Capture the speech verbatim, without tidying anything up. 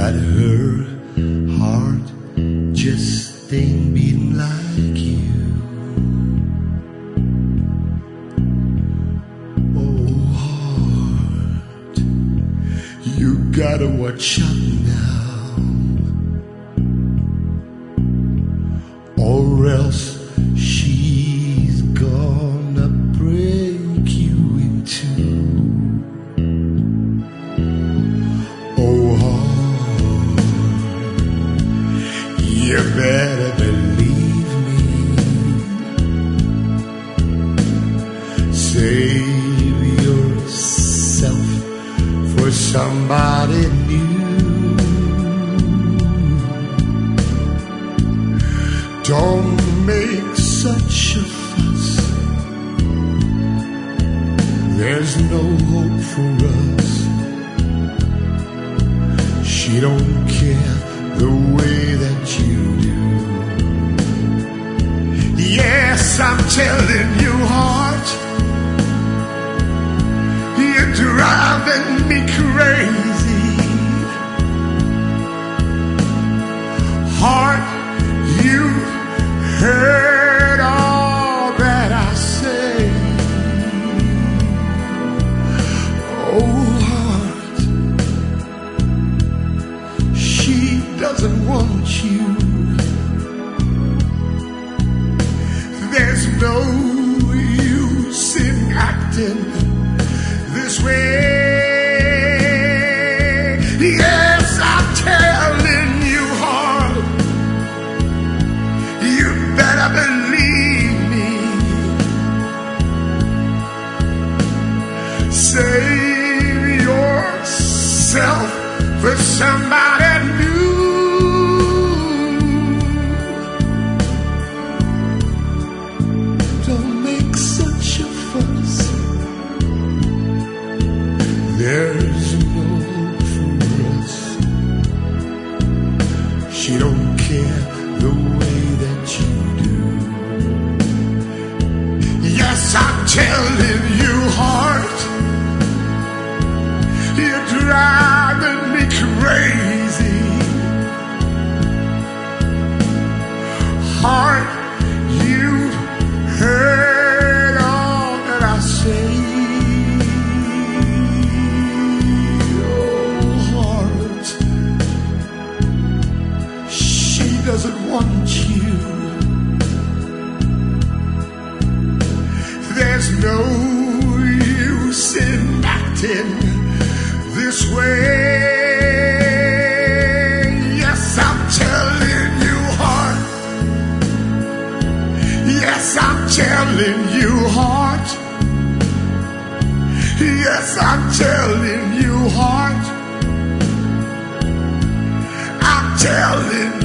but her heart just ain't beating like you. Oh, heart, you gotta watch out now, or else she's gonna break you in two. Oh, heart, you better believe me. Save yourself for somebody new. Don't make such a fuss. There's no hope for us. She don't care the way that you do. Yes, I'm telling you, heart, you're driving me crazy. Heart, you heard all that I say. Oh, heart, she doesn't want you. There's no use in acting this way. Yes, I'm telling you, heart, you better believe me. Save yourself for somebody new. Don't make such a fuss. There's no hope for us. She don't care the way that you do. Yes, I'm telling you, heart, you're driving me crazy. Heart, you heard all that I say. Doesn't want you. There's no use in acting this way. Yes, I'm telling you, heart. Yes, I'm telling you, heart. Yes, I'm telling you, heart. I'm telling you.